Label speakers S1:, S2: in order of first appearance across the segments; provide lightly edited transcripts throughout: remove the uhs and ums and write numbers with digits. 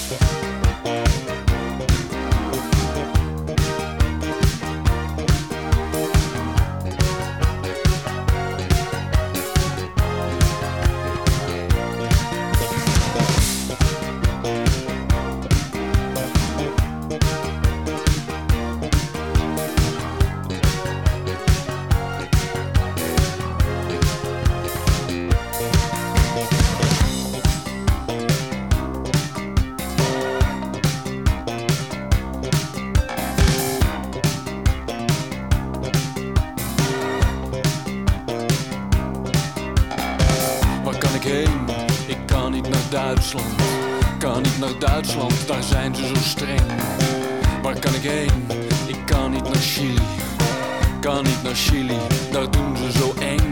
S1: Ik kan niet naar Duitsland, kan niet naar Duitsland, daar zijn ze zo streng. Waar kan ik heen? Ik kan niet naar Chili, kan niet naar Chili, daar doen ze zo eng.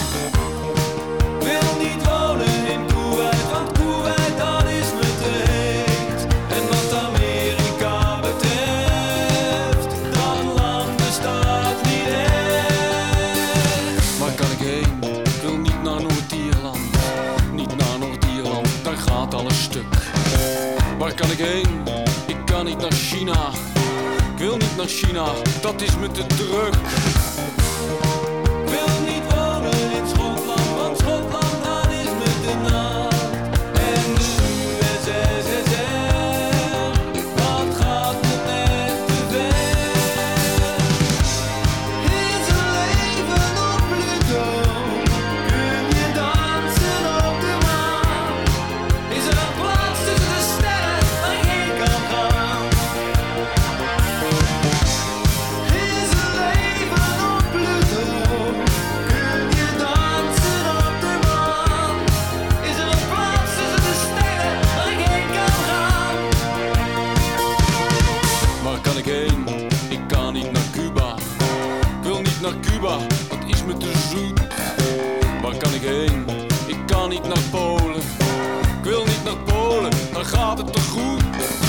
S2: Wil niet wonen in Kuwait, want Kuwait dat is me te heet. En wat Amerika betreft, dat land bestaat niet echt.
S1: Waar kan ik heen? Ik wil niet naar Noord-Ierland, niet naar Noord-Ierland, daar gaat alles stuk. Waar kan ik heen? Ik kan niet naar China, ik wil niet naar China, dat is me te druk.
S2: Wil niet wonen in Schotland, want Schotland dat is me te nat. En de USSR, dat gaat me net te ver. Is een leven op Pluto, kun je dansen op de maan. Is er een plaats tussen de sterren waar ik heen kan gaan. Is een leven op Pluto, kun je dansen op de maan. Is er een plaats tussen de sterren waar ik heen kan gaan.
S1: Waar kan ik heen? Ik kan niet naar Cuba, ik wil niet naar Cuba, dat is me te zoet. Waar kan ik heen? Ik kan niet naar Polen, ik wil niet naar Polen, daar gaat het te goed.